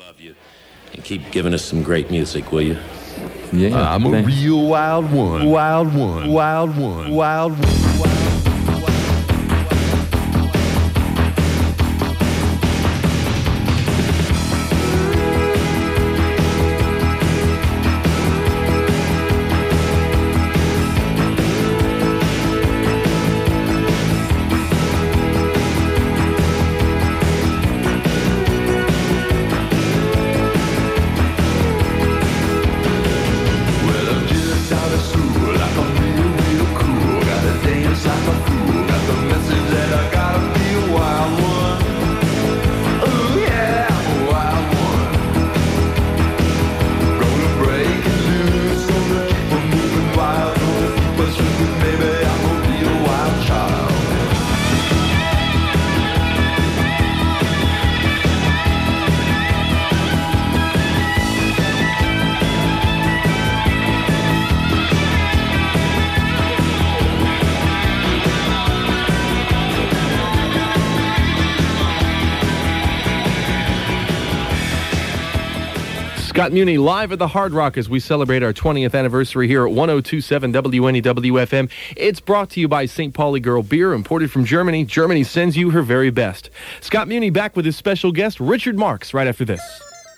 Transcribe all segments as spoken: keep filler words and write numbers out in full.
love you. And keep giving us some great music, will you? Yeah, I'm a thanks. real wild one. Wild one. Wild one. Wild one. Wild Well, I'm just out of school, like I'm real, real cool. Gotta dance like a fool. Got the message that I gotta be a wild one. Oh yeah, I'm a wild one. Gonna break and loose, gonna keep on moving wild. Gonna keep us moving, baby. I'm gonna be a wild child. Scott Muni live at the Hard Rock as we celebrate our twentieth anniversary here at one oh two point seven W N E W F M. It's brought to you by Saint Pauli Girl Beer, imported from Germany. Germany sends you her very best. Scott Muni back with his special guest, Richard Marx, right after this.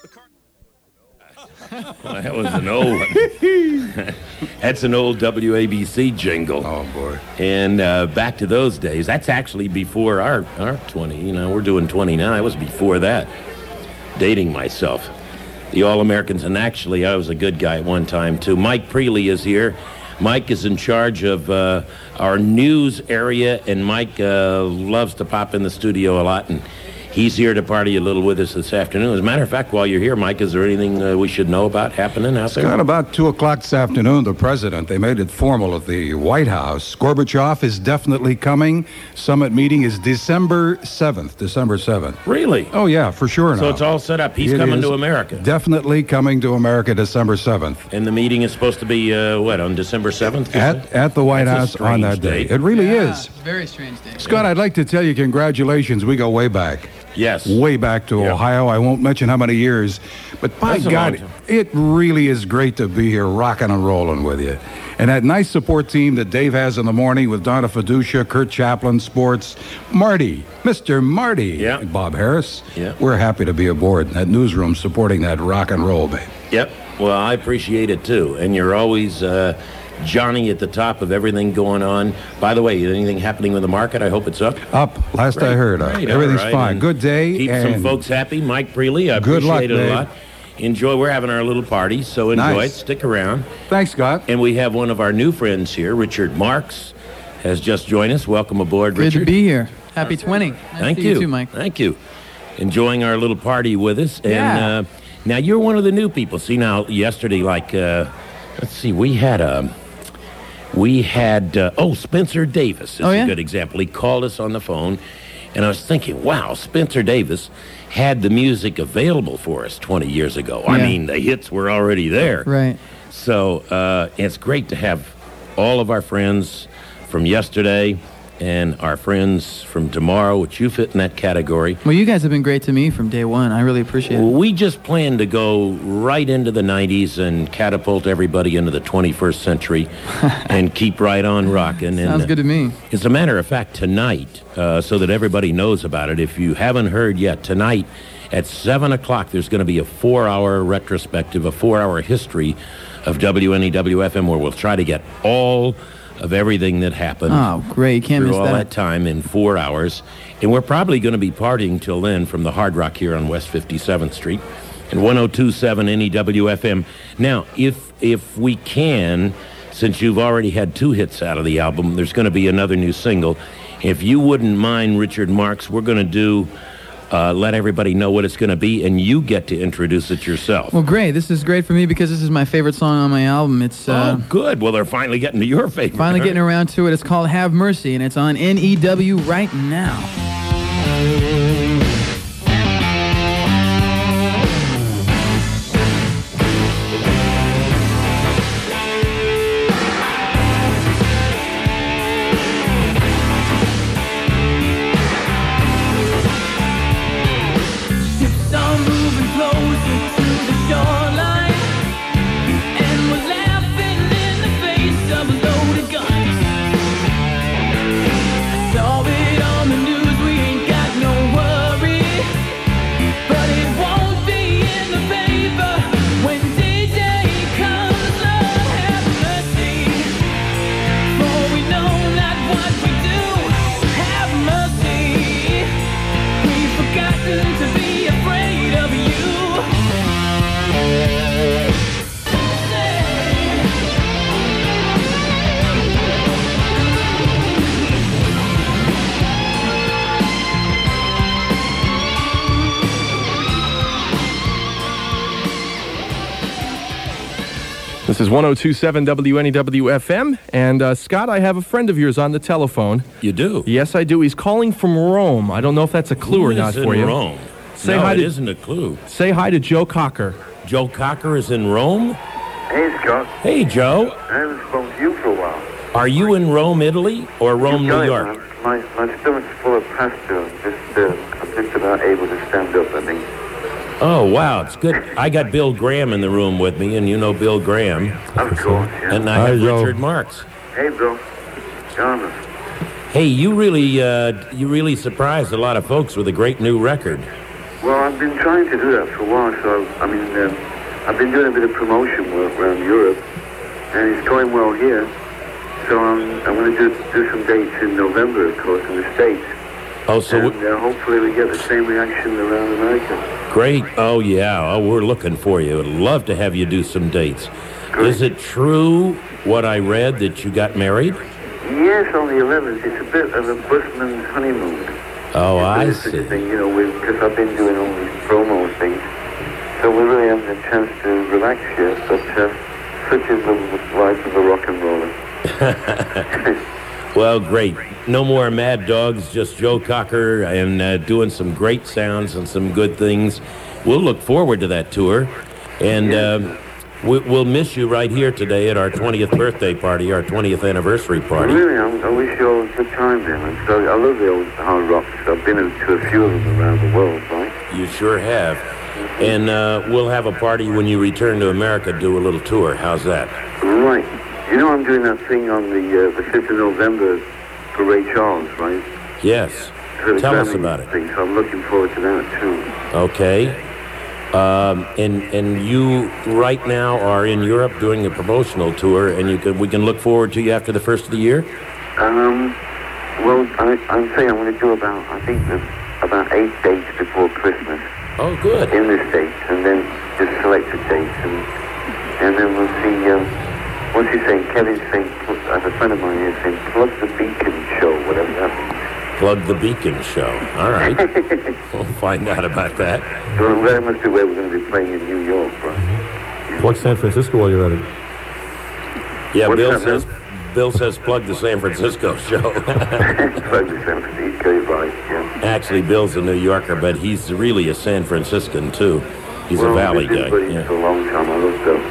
Well, that was an old one. That's an old W A B C jingle. Oh boy. And uh, back to those days. That's actually before our, our twenty. You know, we're doing twenty now. I was before that. Dating myself. The All-Americans, and actually I was a good guy at one time too. Mike Preeley is here. Mike is in charge of uh, our news area, and Mike uh, loves to pop in the studio a lot, and he's here to party a little with us this afternoon. As a matter of fact, while you're here, Mike, is there anything uh, we should know about happening out there? At about two o'clock this afternoon, the president, they made it formal at the White House. Gorbachev is definitely coming. Summit meeting is December seventh. December seventh. Really? Oh, yeah, for sure now. So it's all set up. He's It coming is to America. Definitely coming to America December seventh. And the meeting is supposed to be, uh, what, on December seventh? At, at the White That's House a on that strange day. date. It really Yeah, is. Very strange day. Scott, I'd like to tell you congratulations. We go way back. Yes. Way back to Yeah. Ohio. I won't mention how many years, but by That's a God, long time. it really is great to be here rocking and rolling with you. And that nice support team that Dave has in the morning with Donna Fiducia, Kurt Chaplin, Sports, Marty, Mister Marty, Yeah. Bob Harris. Yeah. We're happy to be aboard that newsroom supporting that rock and roll, babe. Yep. Well, I appreciate it, too. And you're always uh, Johnny at the top of everything going on. By the way, anything happening with the market? I hope it's up. Up, last I heard. Uh, Great, everything's all right. fine. And Good day. Keep and some folks happy. Mike Preeley, I Good luck, appreciate it a babe. lot. Enjoy. We're having our little party, so enjoy Nice. it. Stick around. Thanks, Scott. And we have one of our new friends here, Richard Marx, has just joined us. Welcome aboard, Good Richard. to be here. Happy twenty. Nice Thank to you. you too, Mike. Thank you. Enjoying our little party with us. And Yeah. uh, now you're one of the new people. See, now yesterday, like, uh, let's see, we had a, we had, uh, oh, Spencer Davis is Oh, yeah? a good example. He called us on the phone, and I was thinking, wow, Spencer Davis had the music available for us twenty years ago. I Yeah. mean, the hits were already there. Right. So uh, it's great to have all of our friends from yesterday and our friends from tomorrow, which you fit in that category. Well, you guys have been great to me from day one. I really appreciate it. We just plan to go right into the nineties and catapult everybody into the twenty-first century and keep right on rocking. Sounds and, good to me. As a matter of fact, tonight, uh, so that everybody knows about it, if you haven't heard yet, tonight at seven o'clock, there's going to be a four-hour retrospective, a four-hour history of W N E W F M, where we'll try to get all of everything that happened Oh, great. Can't through miss all that. that. time in four hours. And we're probably going to be partying till then from the Hard Rock here on West fifty-seventh Street and one oh two point seven N E W F M. Now, if if we can, since you've already had two hits out of the album, there's going to be another new single. If you wouldn't mind, Richard Marx, we're going to do, uh, let everybody know what it's going to be, and you get to introduce it yourself. Well, great. This is great for me because this is my favorite song on my album. It's uh, oh, good. Well, they're finally getting to your favorite. finally getting around to it. It's called Have Mercy, and it's on N E W right now. Hips are moving closer. This is one oh two point seven W N E W F M. And, uh, Scott, I have a friend of yours on the telephone. You do? Yes, I do. He's calling from Rome. I don't know if that's a clue Who or is not in for you. Rome? Say no, hi it to- isn't a clue. Say hi to Joe Cocker. Joe Cocker is in Rome? Hey, Scott. Hey, Joe. I haven't spoken to you for a while. Are you in Rome, Italy, or Rome, You New got it, York? man. My, my stomach's full of pasta. I'm just, uh, I'm just about able to stand up, I think. Oh, wow, it's good. I got Bill Graham in the room with me, and you know Bill Graham. Of course, yeah. And I Hi, have Joe. Richard Marks. Hey, Bill. John. Hey, you really, uh, you really surprised a lot of folks with a great new record. Well, I've been trying to do that for a while, so, I mean, um, I've been doing a bit of promotion work around Europe, and it's going well here. So um, I'm going to do, do some dates in November, of course, in the States. Oh, so and uh, hopefully we get the same reaction around America. great. Oh, yeah. Oh, we're looking for you. I'd love to have you do some dates. Is it true what I read that you got married? Yes, on the eleventh. It's a bit of a busman's honeymoon. Oh, I It's such see. a thing, you know, because I've been doing all these promo things. So we really haven't had a chance to relax yet, but uh, such is the life of a rock and roller. Well, great. No more mad dogs, just Joe Cocker and uh, doing some great sounds and some good things. We'll look forward to that tour. And uh, we, we'll miss you right here today at our twentieth birthday party, our twentieth anniversary party. Really, I, I wish you all a good time then. Because I love the old hard rocks. I've been to a few of them around the world, right? You sure have. And uh, we'll have a party when you return to America, do a little tour. How's that? Right. You know I'm doing that thing on the uh, the fifth of November for Ray Charles, right? Yes. For the Tell us Grammy about it. Thing, so I'm looking forward to that too. Okay. Um, and and you right now are in Europe doing a promotional tour, and you can we can look forward to you after the first of the year. Um, well, I, I'm saying I'm going to do about, I think, there's about eight dates before Christmas Oh, good. in the States, and then just selected dates, and and then we'll see. Um, what's he saying? Kevin's saying, as a friend of mine is saying, plug the Beacon show, whatever that means. Plug the Beacon show. All right. We'll find out about that. So that must be where we're going to be playing in New York, right? Plug San Francisco while you're at it. Yeah, What's Bill that, says man? Bill says plug the San Francisco show. Plug the San Francisco, right? Yeah. Actually, Bill's a New Yorker, but he's really a San Franciscan too. He's well, a Valley we've been guy. buddies Yeah. for a long time. I love Bill.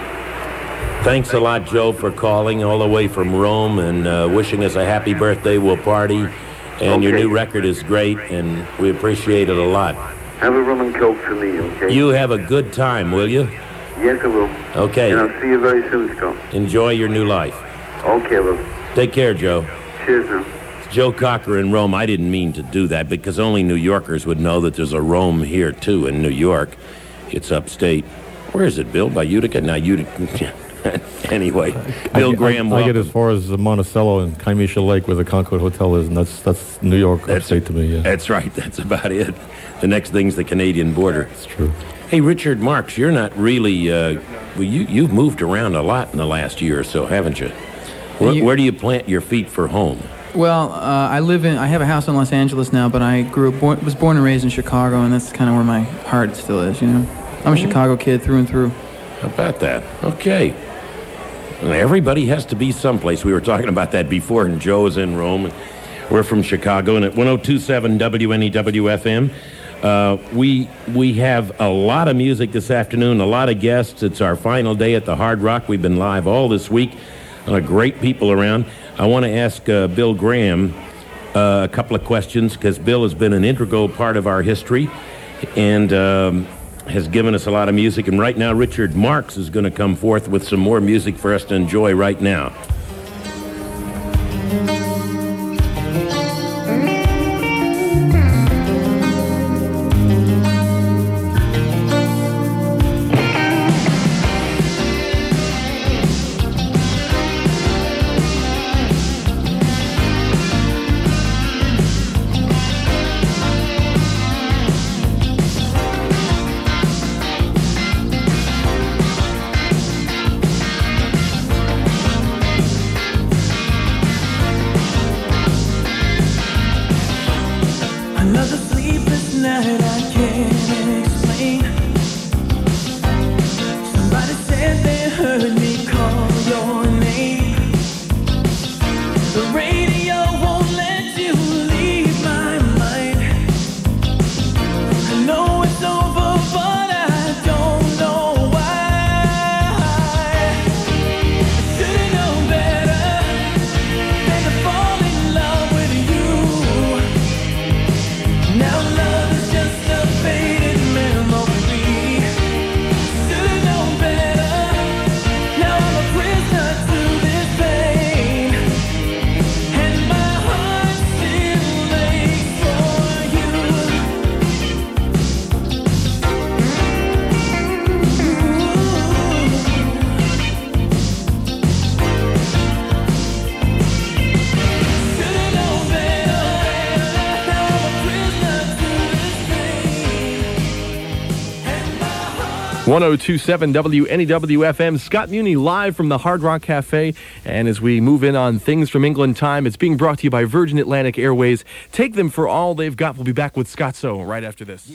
Thanks a lot, Joe, for calling all the way from Rome and uh, wishing us a happy birthday. We'll party. And your Okay. new record is great, and we appreciate it a lot. Have a rum and coke for me, okay? You have a good time, will you? Yes, I will. Okay. And I'll see you very soon, Scott. Enjoy your new life. Okay, love. Take care, Joe. Cheers now. Joe Cocker in Rome. I didn't mean to do that because only New Yorkers would know that there's a Rome here, too, in New York. It's upstate. Where is it, Bill? By Utica? Now, Utica. Anyway, Bill I, Graham, I, I get welcome. as far as Monticello and Kiamisha Lake where the Concord Hotel is, and that's that's New York That's- upstate to me. Yeah, That's right. That's about it. The next thing's the Canadian border. it's true. Hey, Richard Marks, you're not really, uh, well, you, you've moved around a lot in the last year or so, haven't you? Where, You- where do you plant your feet for home? Well, uh, I live in. I have a house in Los Angeles now, but I grew up, born, was born and raised in Chicago, and that's kind of where my heart still is. You know, I'm a Chicago kid through and through. How about that? Okay. Well, everybody has to be someplace. We were talking about that before, and Joe's in Rome. And we're from Chicago, and at one oh two point seven W N E W F M, uh, we we have a lot of music this afternoon, a lot of guests. It's our final day at the Hard Rock. We've been live all this week. Uh, great people around. I want to ask uh, Bill Graham uh, a couple of questions because Bill has been an integral part of our history and um, has given us a lot of music. And right now, Richard Marks is going to come forth with some more music for us to enjoy right now. Thank one oh two point seven W N E W F M. Scott Muni live from the Hard Rock Cafe. And as we move in on Things from England time, it's being brought to you by Virgin Atlantic Airways. Take them for all they've got. We'll be back with Scott So right after this.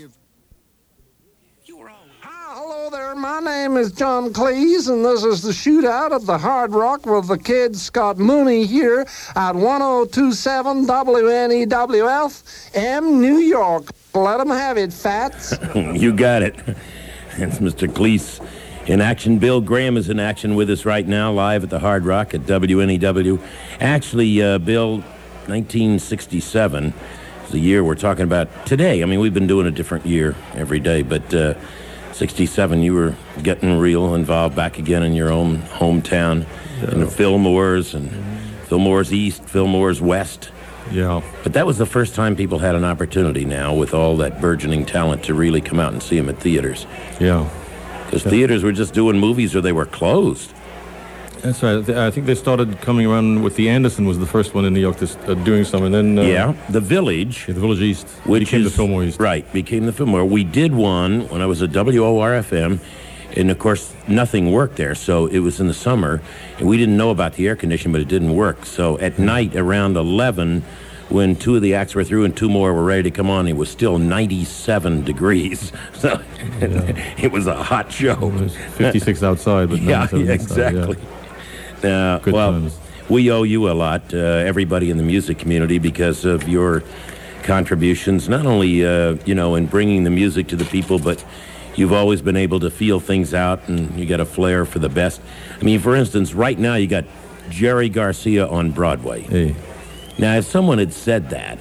Hello there, my name is John Cleese, and this is the shootout at the Hard Rock with the kid Scott Mooney here at one oh two point seven W N E W F M New York. Let them have it, Fats. You got it. It's Mister Cleese in action. Bill Graham is in action with us right now, live at the Hard Rock at W N E W. Actually, uh, Bill, nineteen sixty-seven is the year we're talking about today. I mean, we've been doing a different year every day, but uh, sixty-seven, you were getting real involved back again in your own hometown, yeah. in the Fillmore's and mm-hmm. Fillmore's East, Fillmore's West. Yeah. But that was the first time people had an opportunity now with all that burgeoning talent to really come out and see them at theaters. Yeah. Because yeah. theaters were just doing movies or they were closed. That's right. I think they started coming around with the Anderson was the first one in New York to, uh, doing some, and then uh, yeah, the Village, yeah, the Village East, which became is, the Fillmore East. Right, became the Fillmore. We did one when I was at W O R F M, and of course nothing worked there, so it was in the summer, and we didn't know about the air conditioning, but it didn't work. So at night around eleven, when two of the acts were through and two more were ready to come on, it was still ninety-seven degrees. So yeah. It was a hot show. It was fifty-six outside, but yeah, ninety-seven exactly. inside, yeah. Uh, Good well, times. We owe you a lot, uh, everybody in the music community, because of your contributions, not only, uh, you know, in bringing the music to the people, but you've always been able to feel things out, and you got a flair for the best. I mean, for instance, right now you got Jerry Garcia on Broadway. Hey. Now, if someone had said that,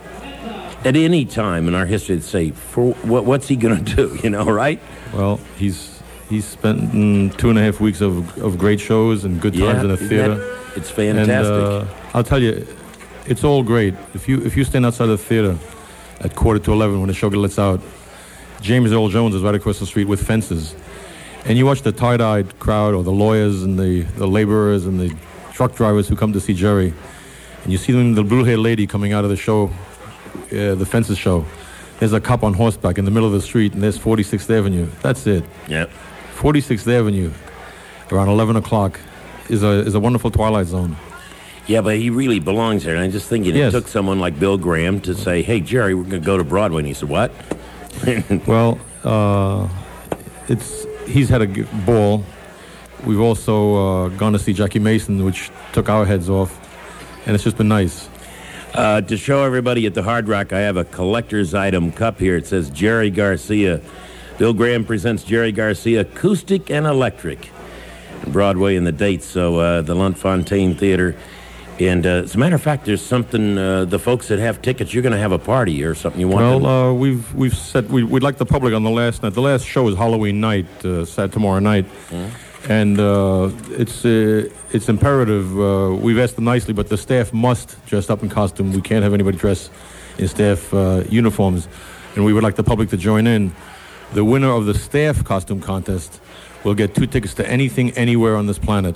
at any time in our history, they'd say, for what, what's he going to do, you know, right? Well, he's... He's spent mm, two and a half weeks of, of great shows and good times yeah, in the theater. That, it's fantastic. And, uh, I'll tell you, it's all great. If you if you stand outside the theater at quarter to eleven when the show lets out, James Earl Jones is right across the street with fences, and you watch the tie-dyed crowd or the lawyers and the, the laborers and the truck drivers who come to see Jerry, and you see them, the blue-haired lady coming out of the show, uh, the fences show. There's a cop on horseback in the middle of the street, and there's forty-sixth Avenue. That's it. Yep. forty-sixth Avenue, around eleven o'clock, is a is a wonderful twilight zone. Yeah, but he really belongs there. And I'm just thinking, yes. It took someone like Bill Graham to say, hey, Jerry, we're going to go to Broadway. And he said, what? Well, uh, it's he's had a g- ball. We've also uh, gone to see Jackie Mason, which took our heads off. And it's just been nice. Uh, to show everybody at the Hard Rock, I have a collector's item cup here. It says Jerry Garcia. Bill Graham presents Jerry Garcia, Acoustic and Electric, Broadway and the dates. So uh, the Lunt-Fontanne Theater. And uh, as a matter of fact, there's something, uh, the folks that have tickets, you're going to have a party or something you want Well, them? uh, we've we've set, we, we'd like the public on the last night. The last show is Halloween night, uh, Saturday, tomorrow night. Mm-hmm. And uh, it's uh, it's imperative. Uh, we've asked them nicely, but the staff must dress up in costume. We can't have anybody dress in staff uh, uniforms. And we would like the public to join in. The winner of the staff costume contest will get two tickets to anything, anywhere on this planet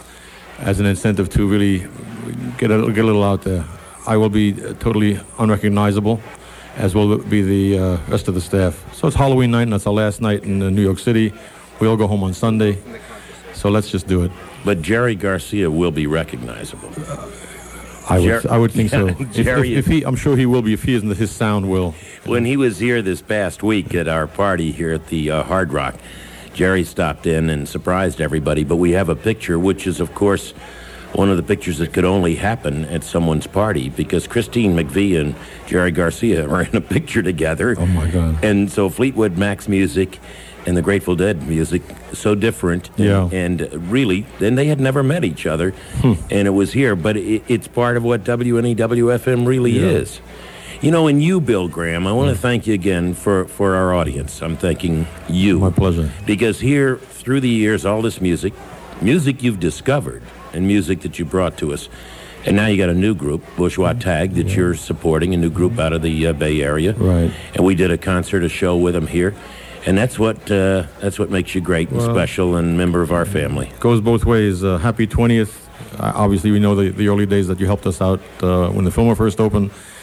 as an incentive to really get a, get a little out there. I will be totally unrecognizable, as will be the uh, rest of the staff. So it's Halloween night, and that's our last night in uh, New York City. We all go home on Sunday, so let's just do it. But Jerry Garcia will be recognizable. Uh, I would, Jer- I would think so. if, Jerry, if, if he, I'm sure he will be. If he isn't, his sound will. When he was here this past week at our party here at the uh, Hard Rock, Jerry stopped in and surprised everybody. But we have a picture, which is, of course, one of the pictures that could only happen at someone's party, because Christine McVie and Jerry Garcia are in a picture together. Oh, my God. And so Fleetwood Mac's music and the Grateful Dead music, so different. Yeah. And, and really, then they had never met each other. Hmm. And it was here. But it, it's part of what W N E W F M really yeah. is. You know, and you, Bill Graham, I want to thank you again for, for our audience. I'm thanking you. My pleasure. Because here, through the years, all this music, music you've discovered and music that you brought to us. And now you got a new group, Bourgeois Tag, that yeah. you're supporting, a new group out of the uh, Bay Area. Right. And we did a concert, a show with them here. And that's what uh, that's what makes you great and well, special and member of our family. Goes both ways. Uh, happy twentieth. Uh, obviously, we know the, the early days that you helped us out uh, when the Fillmore first opened.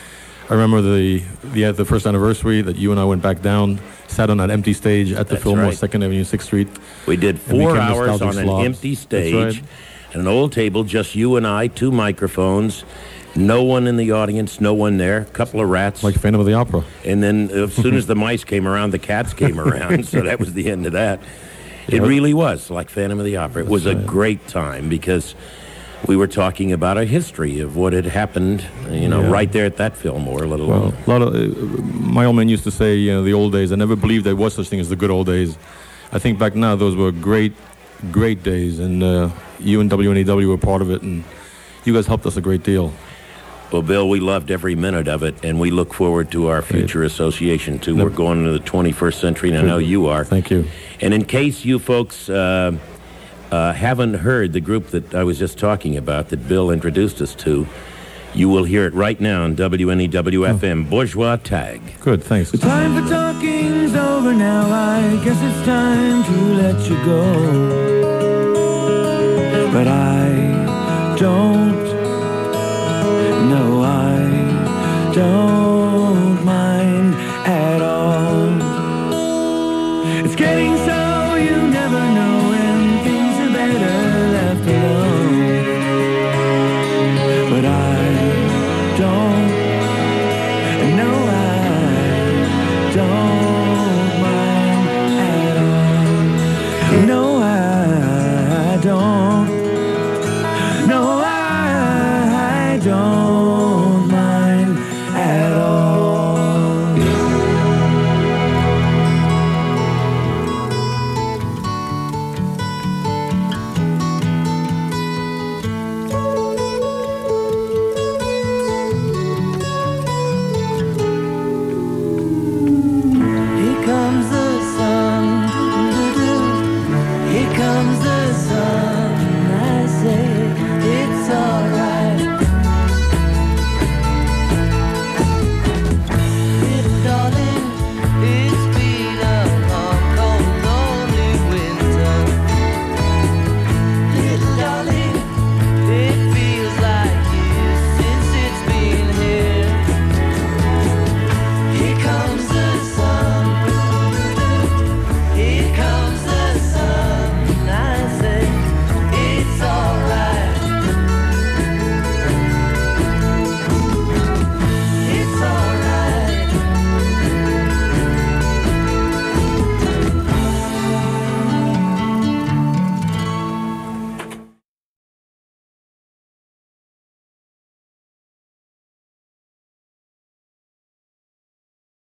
I remember the the the first anniversary that you and I went back down, sat on that empty stage at the That's Fillmore, right. Second Avenue, Sixth Street. We did And four became hours nostalgic on an slobs. empty That's stage, right. at an old table, just you and I, two microphones, no one in the audience, no one there, a couple of rats. Like Phantom of the Opera. And then as soon as the mice came around, the cats came around, so that was the end of that. It Yeah. really was like Phantom of the Opera. It was a right. great time because we were talking about a history of what had happened, you know, Yeah. right there at that Fillmore, let Well, alone. a lot of uh, my old man used to say, you know, the old days. I never believed there was such thing as the good old days. I think back now those were great, great days, and uh, you and W N E W were part of it, and you guys helped us a great deal. Well, Bill, we loved every minute of it, and we look forward to our future association, too. No. We're going into the twenty-first century, and I know you are. Thank you. And in case you folks uh, uh, haven't heard the group that I was just talking about, that Bill introduced us to, you will hear it right now on W N E W F M, Bourgeois Tag. Good, thanks. Time for talking's over now. I guess it's time to let you go. But I don't. No, I don't mind at all. It's getting so